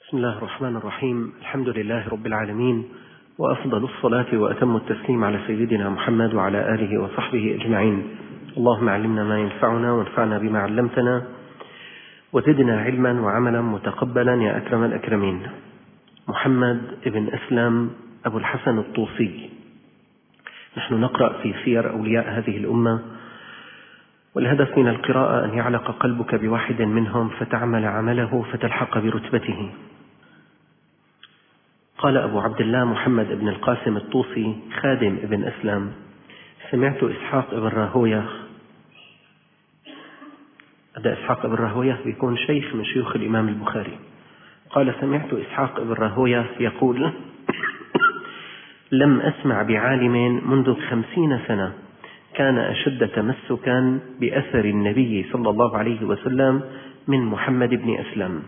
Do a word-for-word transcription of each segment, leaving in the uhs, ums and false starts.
بسم الله الرحمن الرحيم. الحمد لله رب العالمين، وأفضل الصلاة وأتم التسليم على سيدنا محمد وعلى آله وصحبه أجمعين. اللهم علمنا ما ينفعنا وانفعنا بما علمتنا وزدنا علما وعملا متقبلا يا أكرم الأكرمين. محمد بن أسلم أبو الحسن الطوسي. نحن نقرأ في سير أولياء هذه الأمة، والهدف من القراءة أن يعلق قلبك بواحد منهم فتعمل عمله فتلحق برتبته. قال أبو عبد الله محمد بن القاسم الطوسي خادم ابن أسلم: سمعت إسحاق بن راهويه. هذا إسحاق بن راهويه بيكون شيخ من شيوخ الإمام البخاري. قال: سمعت إسحاق بن راهويه يقول: لم أسمع بعالم منذ خمسين سنة كان أشد تمسكا بأثر النبي صلى الله عليه وسلم من محمد بن أسلم.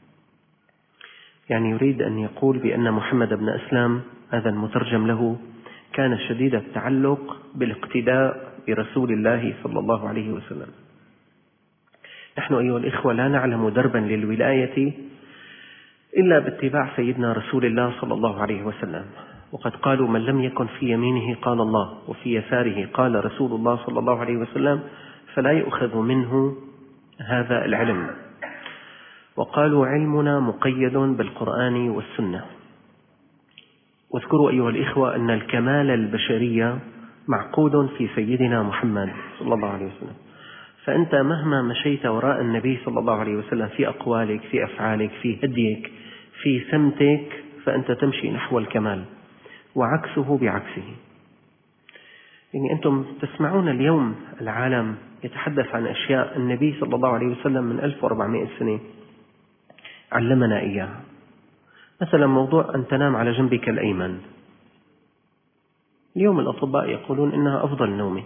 يعني يريد أن يقول بأن محمد بن أسلم هذا المترجم له كان شديد التعلق بالاقتداء برسول الله صلى الله عليه وسلم. نحن أيها الإخوة لا نعلم دربا للولاية إلا باتباع سيدنا رسول الله صلى الله عليه وسلم، وقد قالوا: من لم يكن في يمينه قال الله، وفي يساره قال رسول الله صلى الله عليه وسلم، فلا يؤخذ منه هذا العلم. وقالوا: علمنا مقيد بالقرآن والسنة. واذكروا أيها الإخوة أن الكمال البشرية معقود في سيدنا محمد صلى الله عليه وسلم، فأنت مهما مشيت وراء النبي صلى الله عليه وسلم في أقوالك، في أفعالك، في هديك، في سمتك، فأنت تمشي نحو الكمال، وعكسه بعكسه. يعني أنتم تسمعون اليوم العالم يتحدث عن أشياء النبي صلى الله عليه وسلم من ألف وأربعمائة سنة علمنا إياها. مثلا موضوع أن تنام على جنبك الأيمن، اليوم الأطباء يقولون إنها أفضل نومة.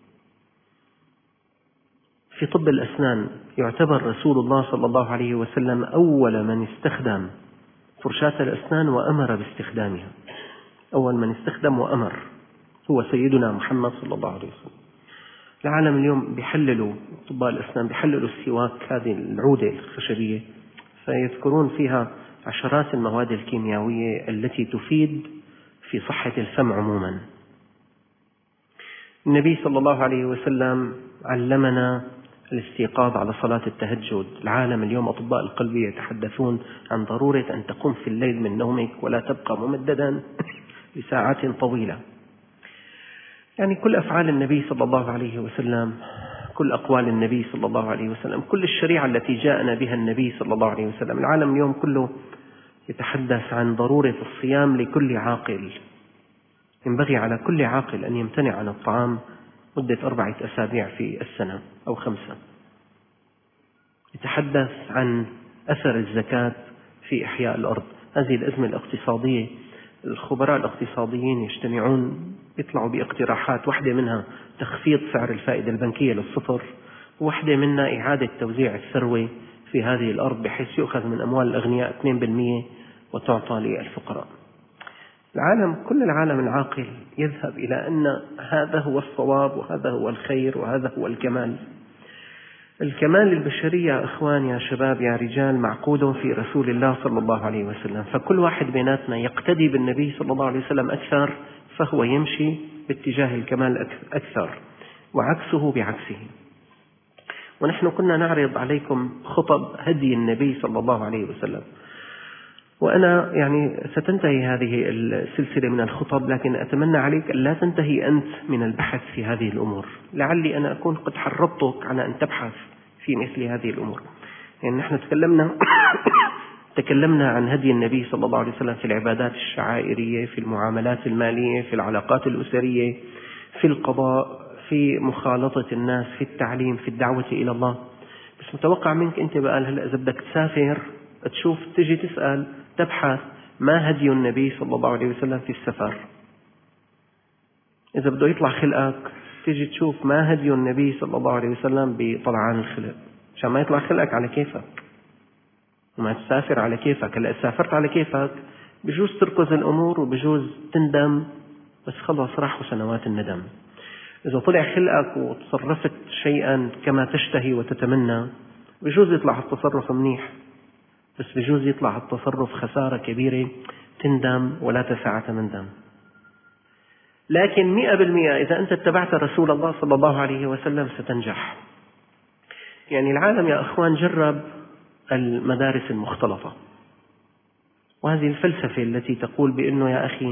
في طب الأسنان يعتبر رسول الله صلى الله عليه وسلم أول من استخدم فرشاة الأسنان وأمر باستخدامها. أول من استخدم وأمر هو سيدنا محمد صلى الله عليه وسلم. العالم اليوم بيحللوا، أطباء الأسنان بيحللوا السواك، هذه العودة الخشبية، فيذكرون فيها عشرات المواد الكيميائية التي تفيد في صحة الفم عموما. النبي صلى الله عليه وسلم علمنا الاستيقاظ على صلاة التهجد. العالم اليوم أطباء القلب يتحدثون عن ضرورة أن تقوم في الليل من نومك ولا تبقى ممددا لساعات طويلة. يعني كل أفعال النبي صلى الله عليه وسلم، كل أقوال النبي صلى الله عليه وسلم، كل الشريعة التي جاءنا بها النبي صلى الله عليه وسلم. العالم اليوم كله يتحدث عن ضرورة الصيام لكل عاقل. ينبغي على كل عاقل أن يمتنع عن الطعام مدة أربعة أسابيع في السنة أو خمسة. يتحدث عن أثر الزكاة في إحياء الأرض. هذه الأزمة الاقتصادية، الخبراء الاقتصاديين يجتمعون يطلعوا باقتراحات، واحدة منها تخفيض سعر الفائدة البنكية للصفر، واحدة منها إعادة توزيع الثروة في هذه الأرض بحيث يؤخذ من أموال الأغنياء اثنين بالمئة وتعطى للفقراء. العالم كل العالم العاقل يذهب إلى أن هذا هو الصواب وهذا هو الخير وهذا هو الكمال. الكمال البشرية يا إخوان، يا شباب، يا رجال، معقود في رسول الله صلى الله عليه وسلم. فكل واحد بيناتنا يقتدي بالنبي صلى الله عليه وسلم أكثر، فهو يمشي باتجاه الكمال أكثر، وعكسه بعكسه. ونحن كنا نعرض عليكم خطب هدي النبي صلى الله عليه وسلم، وأنا يعني ستنتهي هذه السلسلة من الخطب، لكن أتمنى عليك أن لا تنتهي أنت من البحث في هذه الأمور. لعلي أنا أكون قد حرضتك على أن تبحث في مثل هذه الأمور. يعني نحن تكلمنا تكلمنا عن هدي النبي صلى الله عليه وسلم في العبادات الشعائرية، في المعاملات المالية، في العلاقات الأسرية، في القضاء، في مخالطة الناس، في التعليم، في الدعوة إلى الله. بس متوقع منك أنت بقى هلأ إذا بدك تسافر تشوف، تجي تسأل، تبحث ما هدي النبي صلى الله عليه وسلم في السفر. إذا بده يطلع خلقك تجي تشوف ما هدي النبي صلى الله عليه وسلم بطلعان الخلق، عشان ما يطلع خلقك على كيفك وما تسافر على كيفك. هلأ سافرت على كيفك بجوز تركز الأمور وبجوز تندم، بس خلص راحوا سنوات الندم. إذا طلع خلقك وتصرفت شيئا كما تشتهي وتتمنى بجوز يطلع التصرف منيح، بس بجوز يطلع التصرف خسارة كبيرة تندم ولا تسعة من دم. لكن مئة بالمئة إذا أنت اتبعت رسول الله صلى الله عليه وسلم ستنجح. يعني العالم يا أخوان جرب المدارس المختلطة، وهذه الفلسفة التي تقول بأنه يا أخي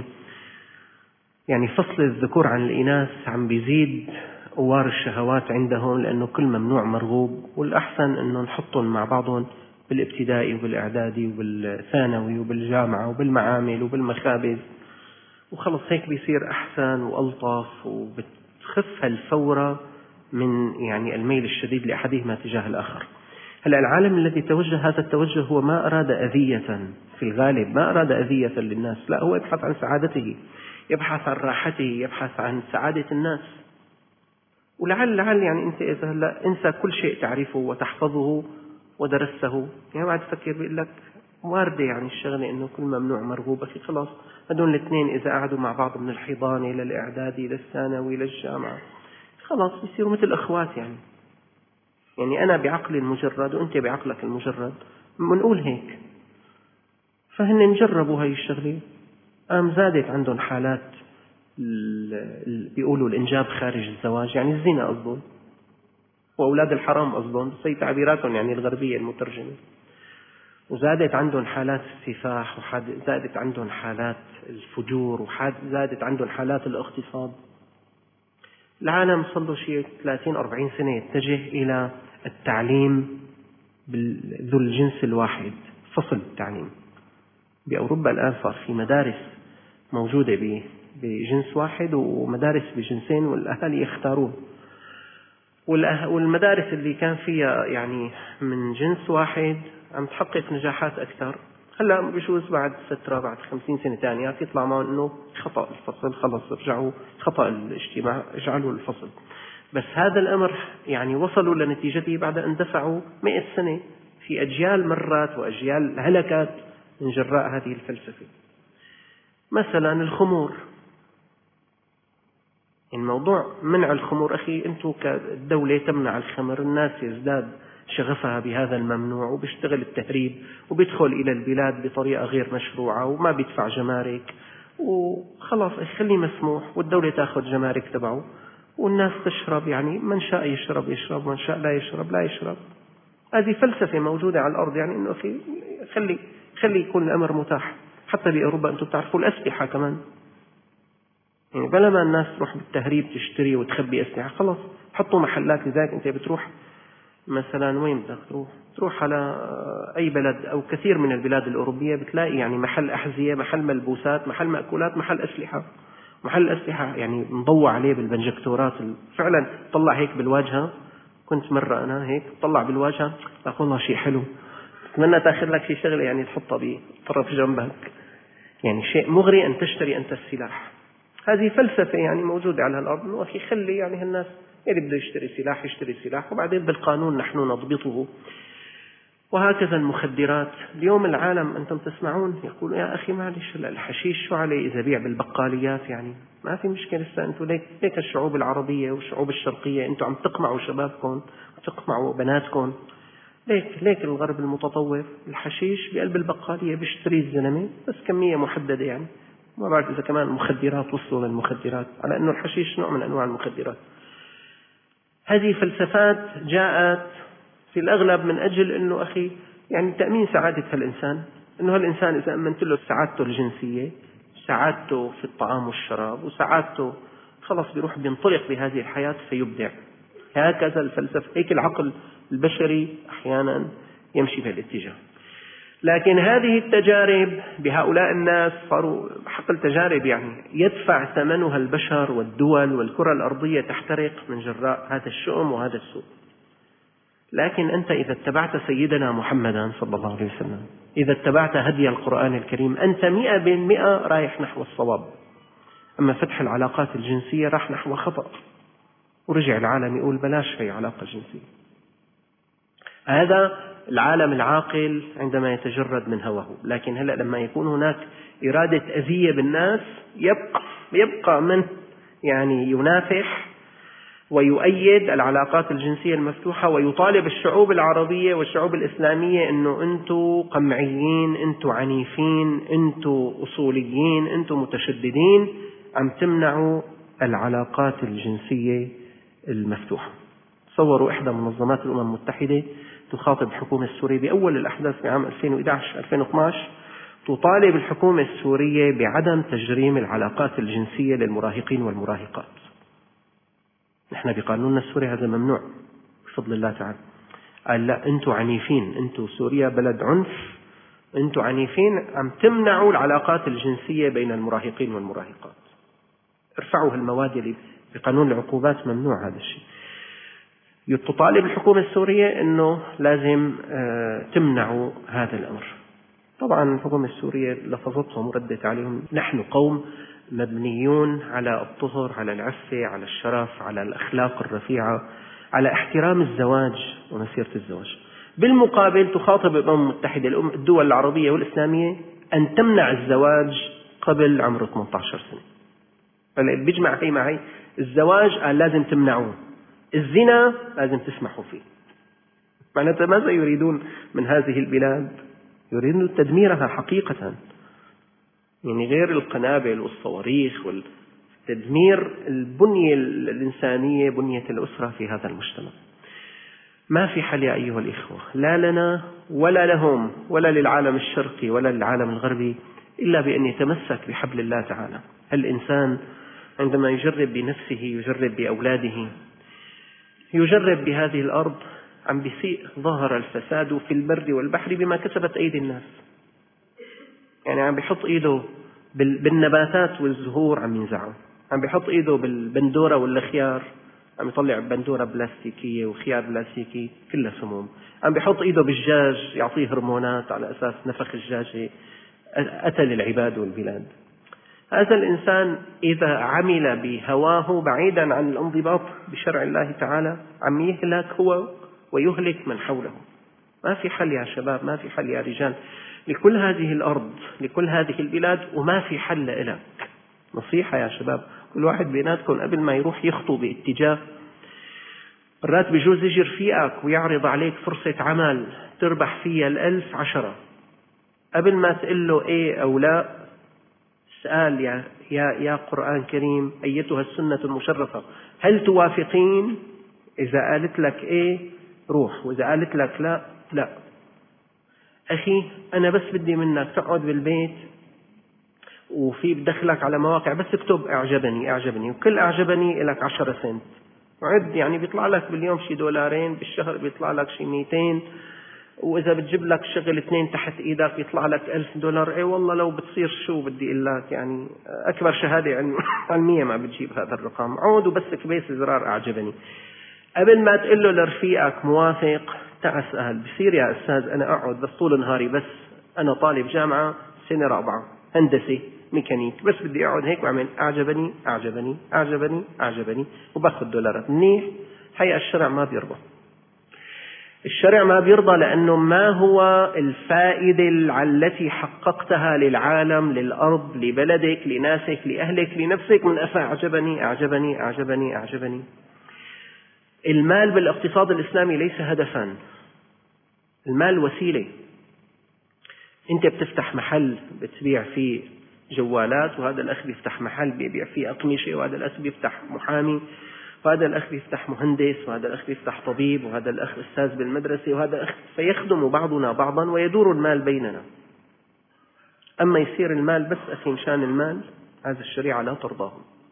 يعني فصل الذكور عن الإناث عم بيزيد أوار الشهوات عندهم، لأنه كل ممنوع مرغوب، والأحسن أنه نحطهم مع بعضهم بالابتدائي وبالإعدادي وبالثانوي وبالجامعة وبالمعامل وبالمخابز، وخلص هيك بيصير أحسن وألطف، وبتخف الفورة من يعني الميل الشديد لأحدهما تجاه الآخر. هلأ العالم الذي توجه هذا التوجه هو ما أراد أذية، في الغالب ما أراد أذية للناس، لا، هو يبحث عن سعادته، يبحث عن راحته، يبحث عن سعادة الناس. ولعل لعل يعني أنت إذا هلا انسى كل شيء تعرفه وتحفظه ودرسته، يعني بعد تفكر بيقول لك واردة يعني الشغلة إنه كل ممنوع مرغوب، أخي خلاص هدول الاثنين إذا قعدوا مع بعض من الحضانة للإعدادي للثانوي للجامعة خلاص يصيروا مثل أخوات. يعني يعني أنا بعقلي المجرد وأنت بعقلك المجرد بنقول هيك، فهن جربوا هاي الشغلة، قام زادت عندهم حالات بيقولوا الإنجاب خارج الزواج، يعني الزنا أصلاً، وأولاد الحرام أصلاً، بس هي تعبيراتهم يعني الغربية المترجمة. وزادت عندهم حالات السفاح، وزادت عندهم حالات الفجور، وزادت عندهم حالات الاغتصاب. العالم صار له شيء ثلاثين أربعين سنة يتجه إلى التعليم ذو الجنس الواحد، فصل التعليم. بأوروبا الآن صار في مدارس موجودة بجنس واحد ومدارس بجنسين، والأهالي يختارون. والمدارس اللي كان فيها يعني من جنس واحد عم تحقق نجاحات أكثر. هلا بجوز بعد فترة بعد خمسين سنة ثانية يطلع معه إنه خطأ الفصل، خلص رجعوا خطأ الاجتماع اجعلوا الفصل. بس هذا الأمر يعني وصلوا لنتيجته بعد أن دفعوا مئة سنة في أجيال مرات وأجيال هلكت من جراء هذه الفلسفة. مثلا الخمور، الموضوع منع الخمور، أخي أنتم كدولة تمنع الخمر، الناس يزداد شغفها بهذا الممنوع وبيشتغل التهريب وبيدخل إلى البلاد بطريقة غير مشروعة وما بيدفع جمارك، وخلاص خليه مسموح، والدولة تأخذ جمارك تبعه والناس تشرب، يعني من شاء يشرب يشرب، من شاء لا يشرب لا يشرب. هذه فلسفة موجودة على الأرض، يعني إنه أخي خلي خلي يكون الأمر متاح. حتى بأوروبا أنتم تعرفوا الأسلحة كمان، يعني بلا ما الناس تروح بالتهريب تشتري وتخبي أسلحة، خلاص حطوا محلات. لذلك أنت بتروح مثلا وين بدك تروح؟ تروح على أي بلد أو كثير من البلاد الأوروبية بتلاقي يعني محل أحذية، محل ملبوسات، محل مأكولات، محل أسلحة. محل أسلحة يعني مضوع عليه بالبنجكتورات، فعلا طلع هيك بالواجهة. كنت مرة أنا هيك طلع بالواجهة، أقول والله شيء حلو، أتمنى تأخذ لك شيء شغلة يعني تحطها بطرف جنبك، يعني شيء مغري أن تشتري أنت السلاح. هذه فلسفة يعني موجودة على الأرض، وأخي خلي يعني الناس اللي بده يشتري سلاح يشتري سلاح، وبعدين بالقانون نحن نضبطه. وهكذا المخدرات. اليوم العالم أنتم تسمعون يقولوا يا أخي معلش الحشيش شو عليه إذا بيع بالبقاليات، يعني ما في مشكلة. أنتم ليك ليك الشعوب العربية والشعوب الشرقية أنتم عم تقمعوا شبابكم وتقمعوا بناتكم، ليك ليك الغرب المتطور الحشيش بقلب البقالية بيشتري الزلمة بس كمية محددة، يعني ما بعرف إذا كمان المخدرات وصلوا للمخدرات، على أنه الحشيش نوع من أنواع المخدرات. هذه فلسفات جاءت في الأغلب من أجل أنه أخي يعني تأمين سعادة هالإنسان، أنه هالإنسان إذا أمنت له سعادته الجنسية، سعادته في الطعام والشراب، وسعادته خلص بيروح بينطلق بهذه الحياة فيبدع. هكذا الفلسفة، هيك العقل البشري أحيانا يمشي في الاتجاه. لكن هذه التجارب بهؤلاء الناس صاروا حقل تجارب يعني يدفع ثمنها البشر والدول والكرة الأرضية تحترق من جراء هذا الشؤم وهذا السوء. لكن أنت إذا اتبعت سيدنا محمدا صلى الله عليه وسلم، إذا اتبعت هدي القرآن الكريم، أنت مئة بالمئة رايح نحو الصواب. أما فتح العلاقات الجنسية راح نحو خطأ، ورجع العالم يقول بلاش هي علاقة جنسية. هذا العالم العاقل عندما يتجرد من هواه. لكن هلأ لما يكون هناك إرادة أذية بالناس، يبقى, يبقى من يعني ينافح ويؤيد العلاقات الجنسية المفتوحة، ويطالب الشعوب العربية والشعوب الإسلامية أنه أنتم قمعيين، أنتم عنيفين، أنتم أصوليين، أنتم متشددين، عم تمنعوا العلاقات الجنسية المفتوحة. تصوروا إحدى منظمات الأمم المتحدة تخاطب الحكومة السورية بأول الأحداث في عام ألفين وإحدى عشر ألفين واثني عشر، تطالب الحكومة السورية بعدم تجريم العلاقات الجنسية للمراهقين والمراهقات. نحن بقانوننا السوري هذا ممنوع بفضل الله تعالى. قال لا، أنتم عنيفين، أنتم سوريا بلد عنف، أنتم عنيفين، عم تمنعوا العلاقات الجنسية بين المراهقين والمراهقات. ارفعوا هالمواد اللي بقانون العقوبات ممنوع هذا الشيء. تطالب الحكومة السورية أنه لازم تمنعوا هذا الأمر. طبعا الحكومة السورية لفظتهم وردت عليهم: نحن قوم مبنيون على الطهر، على العفة، على الشرف، على الأخلاق الرفيعة، على احترام الزواج ومسيرة الزواج. بالمقابل تخاطب الأمم المتحدة الدول العربية والإسلامية أن تمنع الزواج قبل عمر ثمانية عشر سنة. فاللي بيجمع هي معي، الزواج قال لازم تمنعوه، الزنا لازم تسمحوا فيه. معناتها ماذا يريدون من هذه البلاد؟ يريدون تدميرها حقيقة، يعني غير القنابل والصواريخ والتدمير البنية الإنسانية، بنية الأسرة في هذا المجتمع. ما في حل يا أيها الإخوة، لا لنا ولا لهم ولا للعالم الشرقي ولا للعالم الغربي، إلا بأن يتمسك بحبل الله تعالى. الإنسان عندما يجرب بنفسه، يجرب بأولاده، يجرب بهذه الأرض، عم بيسيء. ظهر الفساد في البر والبحر بما كسبت أيدي الناس. يعني عم بيحط إيده بالنباتات والزهور عم ينزعه، عم بيحط إيده بالبندورة والخيار، عم يطلع بندورة بلاستيكية وخيار بلاستيكي كلها سموم. عم بيحط إيده بالدجاج يعطيه هرمونات على أساس نفخ الدجاج قتل العباد والبلاد. هذا الإنسان إذا عمل بهواه بعيدا عن الانضباط بشرع الله تعالى عم يهلك هو ويهلك من حوله. ما في حل يا شباب، ما في حل يا رجال لكل هذه الأرض، لكل هذه البلاد، وما في حل إلك. نصيحة يا شباب، كل واحد بيناتكم قبل ما يروح يخطو باتجاه، مرات بيجوز يجي رفيقك ويعرض عليك فرصة عمل تربح فيها الألف عشرة، قبل ما تقول له إيه أو لا، سأل يا, يا, يا قرآن كريم أيتها السنة المشرفة هل توافقين؟ إذا قالت لك إيه روح، وإذا قالت لك لا لا. أخي أنا بس بدي منك تقعد بالبيت وفي بدخلك على مواقع بس اكتب أعجبني أعجبني، وكل أعجبني لك عشرة سنت، وعد يعني بيطلع لك باليوم شي دولارين، بالشهر بيطلع لك شي ميتين، وإذا بتجيب لك شغل اثنين تحت إيدك بيطلع لك ألف دولار. إيه والله لو بتصير شو بدي إقول لك، يعني أكبر شهادة علمية ما بتجيب هذا الرقم. عود وبس كبيس زرار أعجبني. قبل ما تقول له لرفيقك موافق، تعال اسأل بصير يا أستاذ أنا أقعد بس طول نهاري، بس أنا طالب جامعة سنة رابعة هندسة ميكانيك، بس بدي أقعد هيك وأعمل أعجبني أعجبني أعجبني أعجبني وباخذ دولارات منيح. حقيقة الشرع ما بيرضى، الشرع ما بيرضى، لأنه ما هو الفائدة التي حققتها للعالم، للأرض، لبلدك، لناسك، لأهلك، لنفسك من أفا أعجبني أعجبني أعجبني أعجبني. المال بالاقتصاد الإسلامي ليس هدفا، المال وسيلة. أنت بتفتح محل بتبيع فيه جوالات، وهذا الأخ بيفتح محل بيبيع فيه أقمشة، وهذا الأخ بيفتح محامي، وهذا الأخ بيفتح مهندس، وهذا الأخ بيفتح طبيب، وهذا الأخ أستاذ بالمدرسة، وهذا الأخ، فيخدم بعضنا بعضا ويدور المال بيننا. أما يصير المال بس أخي مشان المال، هذا الشريعة لا ترضاه.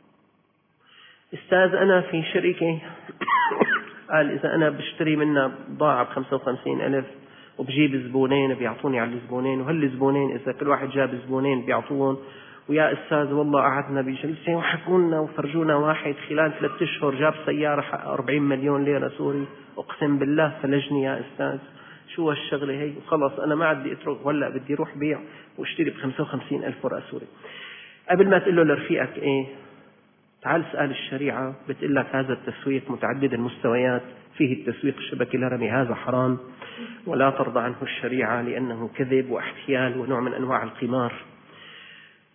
أستاذ أنا في شركة قال إذا أنا بشتري منها بضاعة بخمسة وخمسين ألف وبجيب زبونين بيعطوني على الزبونين، وهالزبونين إذا كل واحد جاب زبونين بيعطون، ويا أستاذ والله قعدنا بجلسة وحكونا وفرجونا واحد خلال ثلاثة أشهر جاب سيارة حق أربعين مليون ليرة سوري، أقسم بالله فلجني يا أستاذ. شو هالشغلة هي؟ وخلص أنا ما عندي أترك، ولا بدي روح بيع واشتري بخمسة وخمسين ألف ورقة سوري. قبل ما تقول له لرفيقك إيه، تعال اسأل الشريعة، بتقول لك هذا التسويق متعدد المستويات، فيه التسويق الشبكي الهرمي، هذا حرام ولا ترضى عنه الشريعة لأنه كذب واحتيال ونوع من أنواع القمار.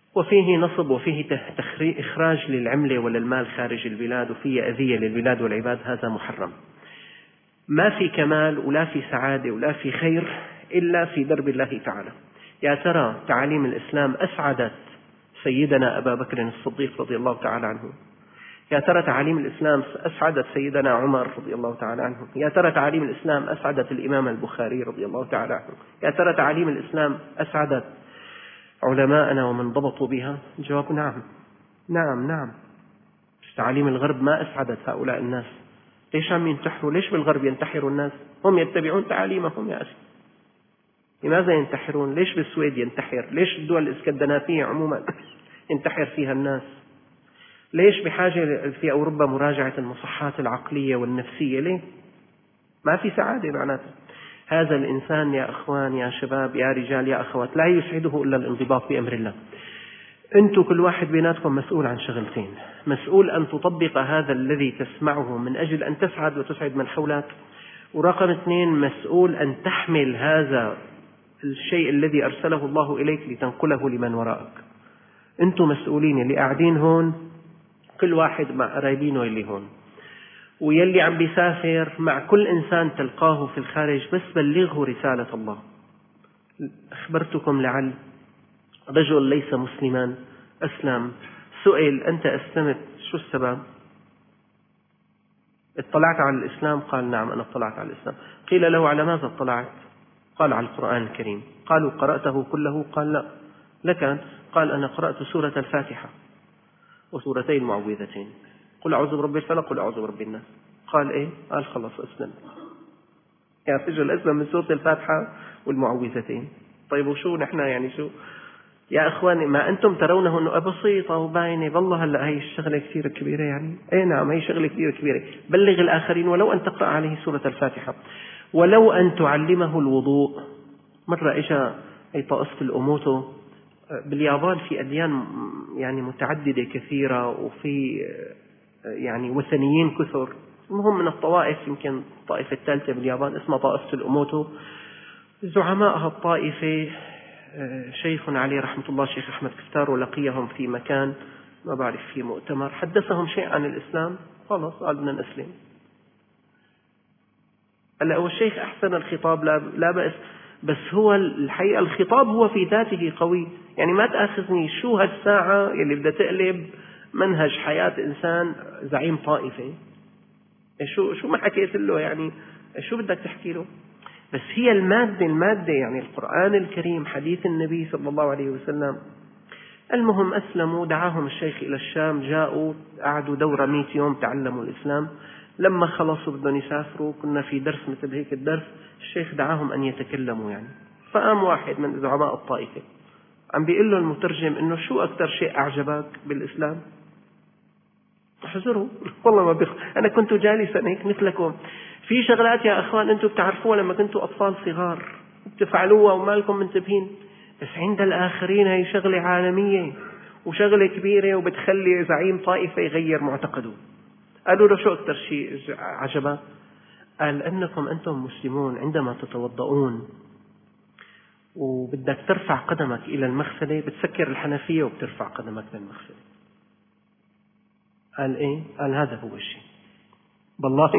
وفيه نصب وفيه إخراج للعملة وللمال خارج البلاد، وفيه أذية للبلاد والعباد، هذا محرم. ما في كمال ولا في سعادة ولا في خير إلا في درب الله تعالى. يا ترى تعاليم الإسلام أسعدت سيدنا أبا بكر الصديق رضي الله تعالى عنه؟ يا ترى تعاليم الإسلام أسعدت سيدنا عمر رضي الله تعالى عنه؟ يا ترى تعاليم الإسلام أسعدت الإمام البخاري رضي الله تعالى عنه؟ يا ترى تعاليم الإسلام أسعدت علماءنا ومن ضبطوا بها؟ الجواب نعم نعم نعم. تعاليم الغرب ما أسعدت هؤلاء الناس. ليش عم ينتحروا؟ ليش بالغرب ينتحروا الناس؟ هم يتبعون تعاليمهم يا أخي. لماذا ينتحرون؟ ليش بالسويد ينتحر؟ ليش الدول الإسكندنافية عموما ينتحر فيها الناس؟ ليش بحاجة في أوروبا مراجعة المصحات العقلية والنفسية؟ ليه؟ ما في سعادة معناته. هذا الإنسان يا أخوان يا شباب يا رجال يا أخوات لا يسعده إلا الانضباط بأمر الله. أنتم كل واحد بيناتكم مسؤول عن شغلتين: مسؤول أن تطبق هذا الذي تسمعه من أجل أن تسعد وتسعد من حولك، ورقم اثنين مسؤول أن تحمل هذا الشيء الذي أرسله الله إليك لتنقله لمن وراءك. أنتم مسؤولين، اللي قاعدين هون كل واحد مع قرايبينه اللي هون، ويلي عم بيسافر مع كل إنسان تلقاه في الخارج، بس بلغه رسالة الله. أخبرتكم لعل رجل ليس مسلما أسلم، سئل: أنت أسلمت، شو السبب؟ اطلعت على الإسلام؟ قال: نعم أنا اطلعت على الإسلام. قيل له: على ماذا اطلعت؟ قال: على القرآن الكريم. قالوا: قرأته كله؟ قال: لا. لكن قال: أنا قرأت سورة الفاتحة وسورتين المعوذتين، قل أعوذ برب الفلق قل أعوذ برب الناس. قال: إيه؟ قال: خلص أسلم. يا رجل أسلم من سورة الفاتحة والمعوذتين. طيب وشو نحن يعني شو يا أخواني؟ ما أنتم ترونه أنه بسيطة وباينة، والله هلأ هي الشغلة كثير كبيرة يعني. أي نعم هي شغلة كثير كبيرة. بلغ الآخرين ولو أن تقرأ عليه سورة الفاتحة، ولو أن تعلمه الوضوء. مرة إجا أي طائفة الأموتو باليابان، في أديان يعني متعددة كثيرة، وفي يعني وثنيين كثر، المهم من الطوائف، يمكن الطائفة الثالثة باليابان اسمها طائفة الأموتو. زعماء هالطائفة شيخ عليه رحمة الله شيخ أحمد كفتار، ولقيهم في مكان ما بعرف في مؤتمر، حدثهم شيء عن الإسلام، خلاص قال بدنا نسلم. هلا هو الشيخ أحسن الخطاب لا بأس، بس هو الحقيقة الخطاب هو في ذاته قوي. يعني ما تأخذني شو هالساعة اللي بدها تقلب منهج حياة إنسان زعيم طائفة، شو شو ما حكيت له، يعني شو بدك تحكي له؟ بس هي المادة المادة يعني القرآن الكريم، حديث النبي صلى الله عليه وسلم. المهم أسلموا، دعاهم الشيخ إلى الشام، جاءوا قعدوا دورة مئة يوم تعلموا الإسلام. لما خلصوا بدهم يسافروا، كنا في درس مثل هيك الدرس، الشيخ دعاهم أن يتكلموا يعني. فقام واحد من زعماء الطائفة عم بيقول له المترجم إنه شو أكثر شيء أعجبك بالإسلام؟ احذروا والله ما بيخ... أنا كنت جالسا هيك مثلكم، في شغلات يا أخوان أنتم بتعرفوها لما كنتوا أطفال صغار بتفعلوها وما لكم منتبهين، بس عند الآخرين هي شغلة عالمية وشغلة كبيرة، وبتخلي زعيم طائفة يغير معتقده. قالوا له شو أكثر شيء عجبك؟ قال: أنكم أنتم مسلمون عندما تتوضؤون وبدك ترفع قدمك إلى المغسلة بتسكر الحنفية وبترفع قدمك للمغسلة. قال: إيه؟ قال: هذا هو الشيء. بالله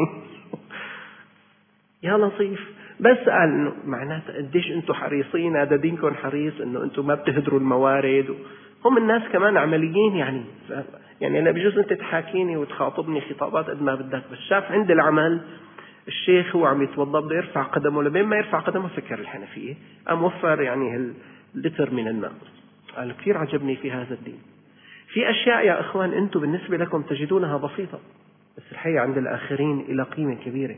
يا لطيف. بس قال إنه معناته قديش أنتم حريصين، هذا دينكم حريص إنه أنتم ما بتهدروا الموارد. هم الناس كمان عمليين يعني، يعني أنا بجوز أنت تحاكيني وتخاطبني خطابات قد ما بدك، بس شاف عند العمل الشيخ هو عم يتوضأ بده يرفع قدمه، لبين ما يرفع قدمه سكر الحنفية، قام وفر يعني اللتر من الماء. قال: كثير عجبني في هذا الدين. في أشياء يا أخوان أنتم بالنسبة لكم تجدونها بسيطة، بس الحقيقة عند الآخرين إلى قيمة كبيرة.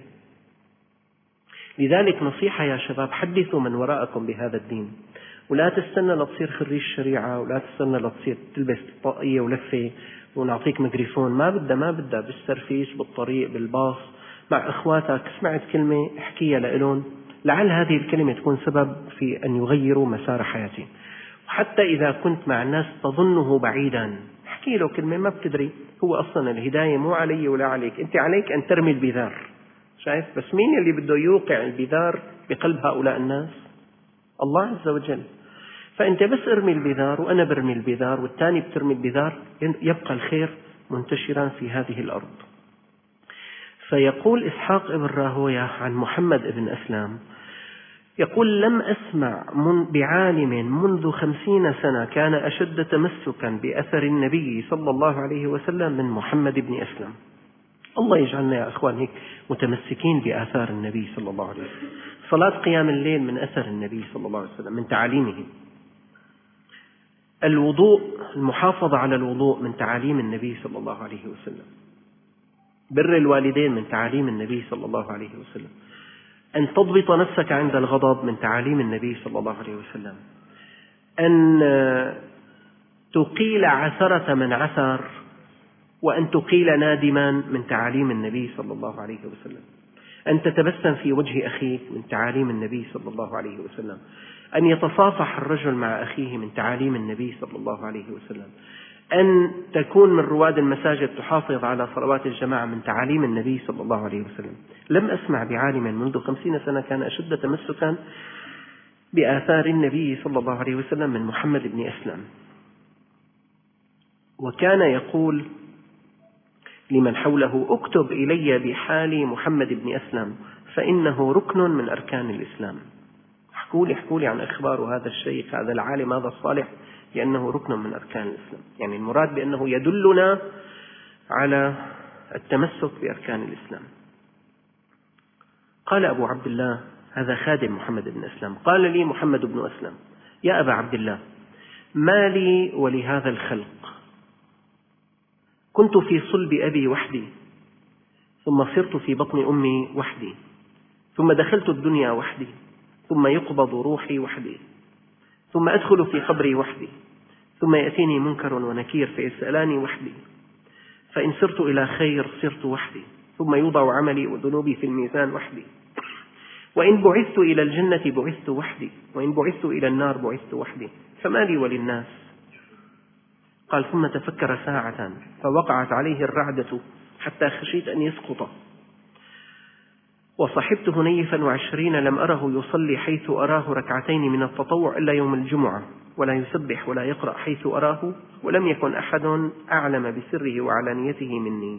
لذلك نصيحة يا شباب: حدثوا من وراءكم بهذا الدين، ولا تستنى لتصير خريج شريعة، ولا تستنى لتصير تلبس طاقية ولفة ونعطيك ميكروفون. ما بدها ما بدها بالسرفيس بالطريق بالباص مع إخواتك، سمعت كلمة احكيها لإلون، لعل هذه الكلمة تكون سبب في أن يغيروا مسار حياتهم. وحتى إذا كنت مع الناس تظنه بعيدا، احكي له كلمة، ما بتدري هو أصلا الهداية مو علي ولا عليك، أنت عليك أن ترمي البذار. شايف؟ بس مين اللي بده يوقع البذار بقلب هؤلاء الناس؟ الله عز وجل. فأنت بس ارمي البذار وأنا برمي البذار والثاني بترمي البذار، يبقى الخير منتشرا في هذه الأرض. فيقول إسحاق ابن راهويه عن محمد بن أسلم، يقول: لم أسمع من بعالم منذ خمسين سنة كان أشد تمسكا بأثر النبي صلى الله عليه وسلم من محمد بن أسلم. الله يجعلنا يا أخوان هيك متمسكين بآثار النبي صلى الله عليه وسلم. صلاة قيام الليل من أثر النبي صلى الله عليه وسلم، من تعاليمه. الوضوء، المحافظة على الوضوء من تعاليم النبي صلى الله عليه وسلم. بر الوالدين من تعاليم النبي صلى الله عليه وسلم. أن تضبط نفسك عند الغضب من تعاليم النبي صلى الله عليه وسلم. أن تقيل عثرة من عثر وأن تقيل نادما من تعاليم النبي صلى الله عليه وسلم. أن تتبسم في وجه أخيك من تعاليم النبي صلى الله عليه وسلم. أن يتصافح الرجل مع أخيه من تعاليم النبي صلى الله عليه وسلم. أن تكون من رواد المساجد تحافظ على صلوات الجماعة من تعاليم النبي صلى الله عليه وسلم. لم أسمع بعالم منذ خمسين سنة كان أشد تمسكا بآثار النبي صلى الله عليه وسلم من محمد بن أسلم. وكان يقول لمن حوله: اكتب إلي بحال محمد بن أسلم فإنه ركن من أركان الإسلام. احكوا لي احكوا لي عن أخبار هذا الشيخ، هذا العالم، هذا الصالح، لأنه ركن من أركان الإسلام. يعني المراد بأنه يدلنا على التمسك بأركان الإسلام. قال أبو عبد الله، هذا خادم محمد بن أسلم، قال لي محمد بن أسلم: يا أبا عبد الله، ما لي ولهذا الخلق؟ كنت في صلب أبي وحدي، ثم صرت في بطن أمي وحدي، ثم دخلت الدنيا وحدي، ثم يقبض روحي وحدي، ثم أدخل في قبري وحدي، ثم يأتيني منكر ونكير فيسألاني وحدي، فإن صرت إلى خير صرت وحدي، ثم يوضع عملي وذنوبي في الميزان وحدي، وإن بعثت إلى الجنة بعثت وحدي، وإن بعثت إلى النار بعثت وحدي، فما لي وللناس؟ قال: ثم تفكر ساعة فوقعت عليه الرعدة حتى خشيت أن يسقط. وصحبت هنيفا وعشرين لم أره يصلي حيث أراه ركعتين من التطوع إلا يوم الجمعة، ولا يسبح ولا يقرأ حيث أراه، ولم يكن أحد أعلم بسره وعلانيته مني.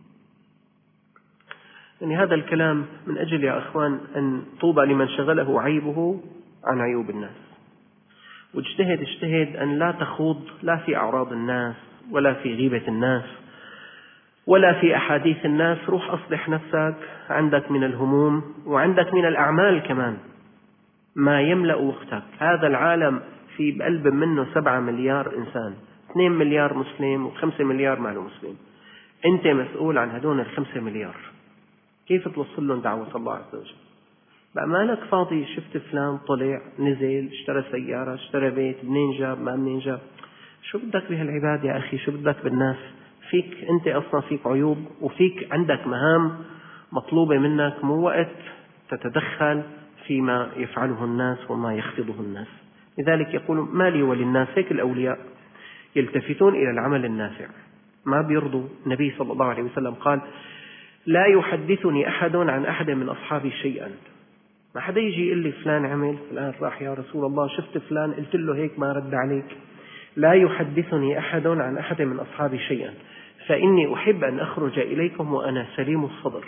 يعني هذا الكلام من أجل يا أخوان أن طوبى لمن شغله عيبه عن عيوب الناس. واجتهد اجتهد أن لا تخوض لا في أعراض الناس ولا في غيبة الناس ولا في أحاديث الناس. روح أصلح نفسك، عندك من الهموم وعندك من الأعمال كمان ما يملأ وقتك. هذا العالم في بقلب منه سبعة مليار إنسان، اثنين مليار مسلم وخمسة مليار ما له مسلم. أنت مسؤول عن هدول الخمسة مليار، كيف توصل لهم دعوة الله عز وجل؟ بقى مالك فاضي شفت فلان طلع نزل اشترى سيارة اشترى بيت، منين جاب ما منين جاب؟ شو بدك بهالعباد يا أخي؟ شو بدك بالناس؟ فيك أنت أصلا فيك عيوب وفيك عندك مهام مطلوبة منك، مو وقت تتدخل فيما يفعله الناس وما يخفضه الناس. لذلك يقول: ما لي وللناس. هيك الأولياء يلتفتون إلى العمل النافع، ما بيرضوا. النبي صلى الله عليه وسلم قال: لا يحدثني أحد عن أحد من أصحابي شيئا. ما حدا يجي يقول لي فلان عمل فلان راح، يا رسول الله شفت فلان قلت له هيك ما رد عليك. لا يحدثني أحد عن أحد من أصحابي شيئا فإني أحب أن أخرج إليكم وأنا سليم الصدر.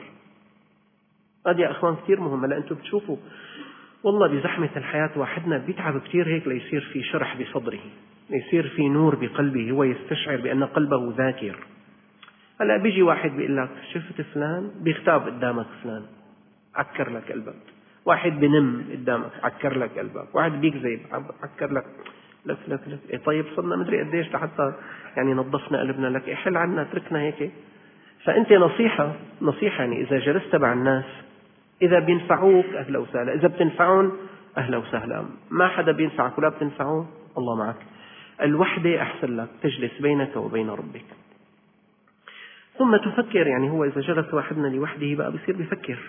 هذا يا أخوان كثير مهمة، لأنتم بتشوفوا والله بزحمة الحياة واحدنا بيتعب كثير هيك ليصير في شرح بصدره، ليصير في نور بقلبه، هو يستشعر بأن قلبه ذاكر. هلا بيجي واحد بيقول لك شفت فلان بيغتاب قدامك، فلان عكر لك قلبك. واحد بنم قدامك عكر لك قلبك. واحد بيكذب عكر لك لك لك لك إيه طيب صرنا مدري قديش لحتى يعني نظفنا قلبنا لك، حل عنا تركنا هيك. فأنت نصيحة نصيحة يعني إذا جلست مع الناس، إذا بينفعوك أهلا وسهلا، إذا بتنفعون أهلا وسهلا، ما حدا بينفعك ولا بتنفعون الله معك. الوحدة أحسن لك، تجلس بينك وبين ربك. ثم تفكر، يعني هو إذا جلس واحدنا لوحده بقى بيصير بيفكر.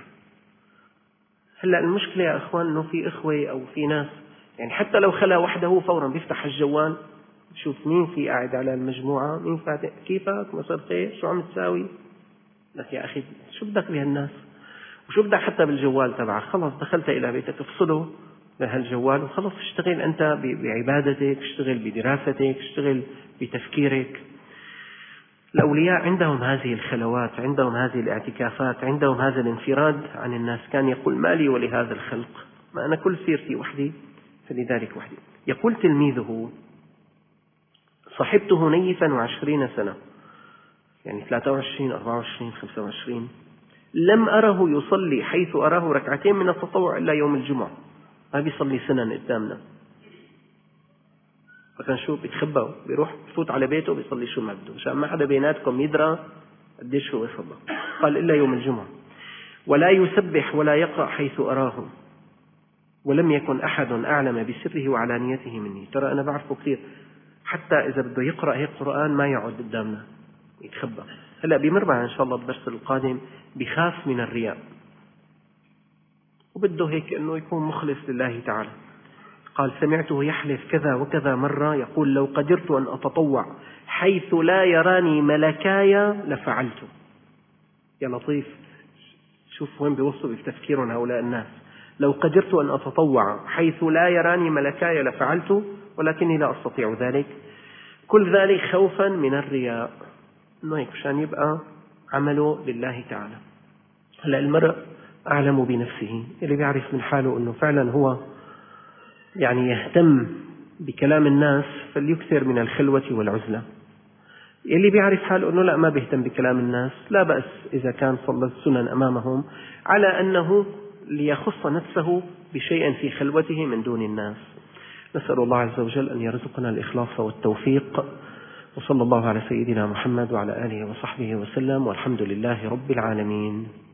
هلأ المشكلة يا أخوان أنه في إخوة أو في ناس يعني حتى لو خلى وحده فورا بيفتح الجوال شوف مين في قاعد على المجموعة، مين فاتح، كيفك، مساء الخير، شو عم تساوي. لك يا أخي شو بدك بهالناس وشو بدك حتى بالجوال تبعك؟ خلص دخلت إلى بيتك افصله لهالجوال وخلص اشتغل أنت بعبادتك، اشتغل بدراستك، اشتغل بتفكيرك. الأولياء عندهم هذه الخلوات، عندهم هذه الاعتكافات، عندهم هذا الانفراد عن الناس. كان يقول ما لي ولهذا الخلق، ما أنا كل سيرتي وحدي فلذلك وحدي. يقول تلميذه صحبته نيفا وعشرين سنة، يعني ثلاثة وعشرين أربعة وعشرين خمسة وعشرين، لم أره يصلي حيث أراه ركعتين من التطوع إلا يوم الجمعة. ما بيصلي سنن قدامنا، فكان شو بيتخبى بيروح بفوت على بيته بيصلي شو ما بده عشان ما حدا بيناتكم يدرى قديش هو يصلي. قال إلا يوم الجمعة. ولا يسبح ولا يقرأ حيث أراه، ولم يكن أحد أعلم بسره وعلانيته مني. ترى أنا بعرفه كثير، حتى إذا بده يقرأ هيك قرآن ما يقعد قدامنا يتخبى. هلأ بيمر معنا إن شاء الله الدرس القادم، بخاف من الرياء وبده هيك أنه يكون مخلص لله تعالى. قال سمعته يحلف كذا وكذا مرة يقول لو قدرت أن أتطوع حيث لا يراني ملكاي لفعلته. يا لطيف، شوف وين بيوصلوا بتفكيرهم هؤلاء الناس. لو قدرت أن أتطوع حيث لا يراني ملكاي لفعلته ولكني لا أستطيع ذلك. كل ذلك خوفا من الرياء، إنه هيك مشان يبقى عمله لله تعالى. هلا المرء أعلم بنفسه، اللي بيعرف من حاله أنه فعلا هو يعني يهتم بكلام الناس فليكثر من الخلوة والعزلة. اللي بيعرف حاله أنه لا ما بيهتم بكلام الناس، لا بأس إذا كان صلى السنن أمامهم، على أنه ليخص نفسه بشيء في خلوته من دون الناس. نسأل الله عز وجل أن يرزقنا الإخلاص والتوفيق، وصلى الله على سيدنا محمد وعلى آله وصحبه وسلم، والحمد لله رب العالمين.